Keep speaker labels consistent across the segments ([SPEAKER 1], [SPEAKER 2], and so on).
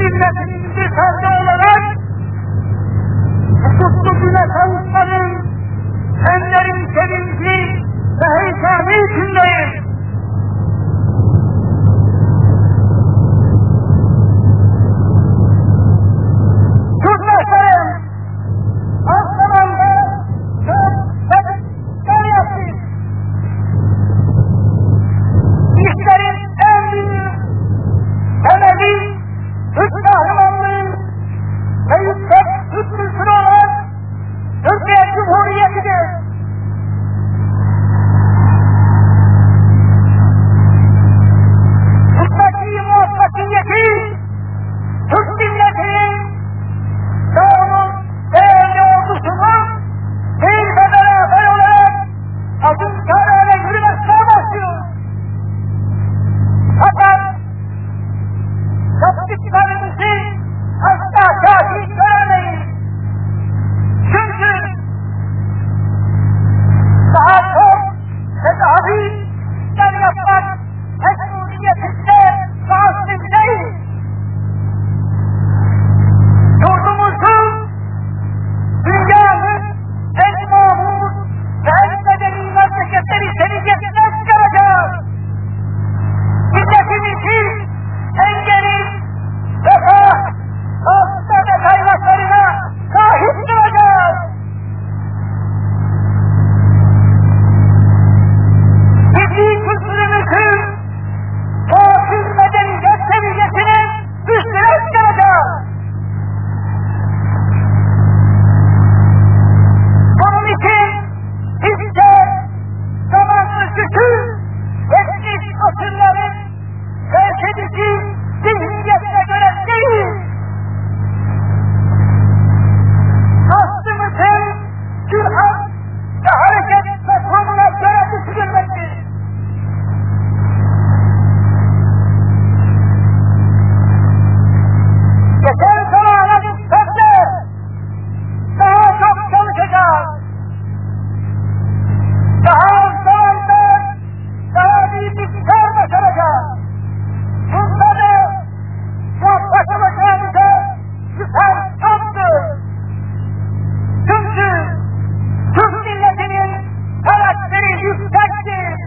[SPEAKER 1] milletinin bir ferdi olarak hukuklu güne kavuşmanın enlerin sevinci ve heyecanı içindeyiz. Kutlaşlarım, az zamanda çok tebrikler yaptık. İşlerin en büyük temeli Türk kahramanlığı ve yüksek Türk kültürü olan Türkiye Cumhuriyeti'dir. Buradaki muvaffakiyeti Türk milletinin ve onun değerli ordusunun bir ve beraber olarak adım kararına yürümesine başlıyor. Fakat yaptıklarımızı asla kafi göremeyiz. Çünkü daha çok ve daha büyük işler yapmak mecburiyetinde ve aslı değil. Yurdumuzu dünyanın en mamur ve en medeni memleketleri seviyesine çıkaracağız. Milletimizin en geniş refah, hasta ve kaynaklarına sahip duracağız. Milli kültürümüzün muasır medeniyet seviyesine üstüne çıkaracağız. Bunun için bizce zamanlı bütün geçmiş asırların felsefici zihniyetine göre değil, aslımızın cühat ve hareket mefhumuna göre düşünülmektir. Geçen zamana nispetle daha çok çalışacağız. Daha az zamanda daha büyük iktidar başaracağız. Bunda da muvaffak olacağımıza şüphem çoktur. Çünkü Türk milletinin karakteri yüksektir.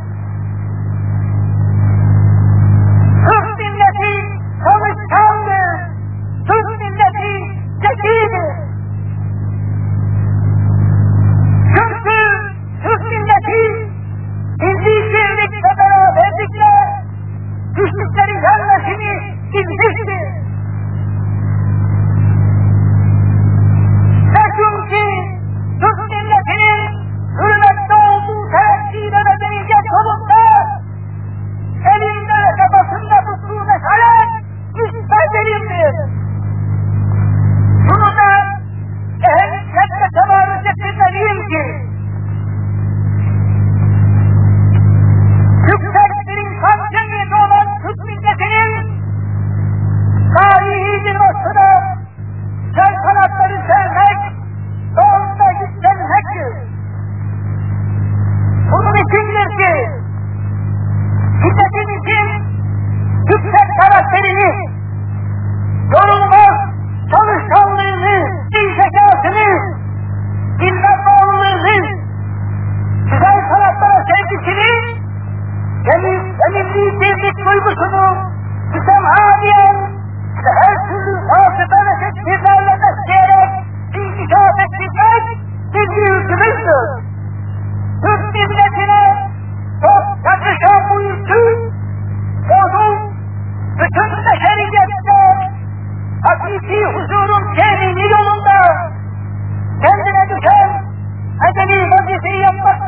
[SPEAKER 1] Türk milleti çalışkandır. Türk milleti zekidir. Çünkü Türk milleti milli birlik ve beraberlikle güçlükleri yenmesini bilmiştir. Ve çünkü Türk milletinin hürmette olduğu terakki ve medeniyet yolunda elinde ve basında tuttuğu meşale müstehcelimdir. Bunu da ehemmiyetle temarüz ettirmeliyim ki yüksek bir insan cemiyeti olan Türk milletinin tarihi bir noktada sen kanatları sevmek ve onunla yükselmektir. Bunun içindir ki milletimizin yüksek karakterini, yorulmaz çalışkanlığını, dil zekasını, bilme bağlılığını, güzel sanatlara sevgisini ve milli birlik duygusunu mütemadiyen ve her türlü vasıta ve tekbirlerle besleyerek inkişaf ettirmek milli ülkümüzdür. Türk milletine çok yakışan bu ülkü, onun bütün beşeriyette hakiki huzurun temini yolunda kendine düşen medeni vazifeyi yapmak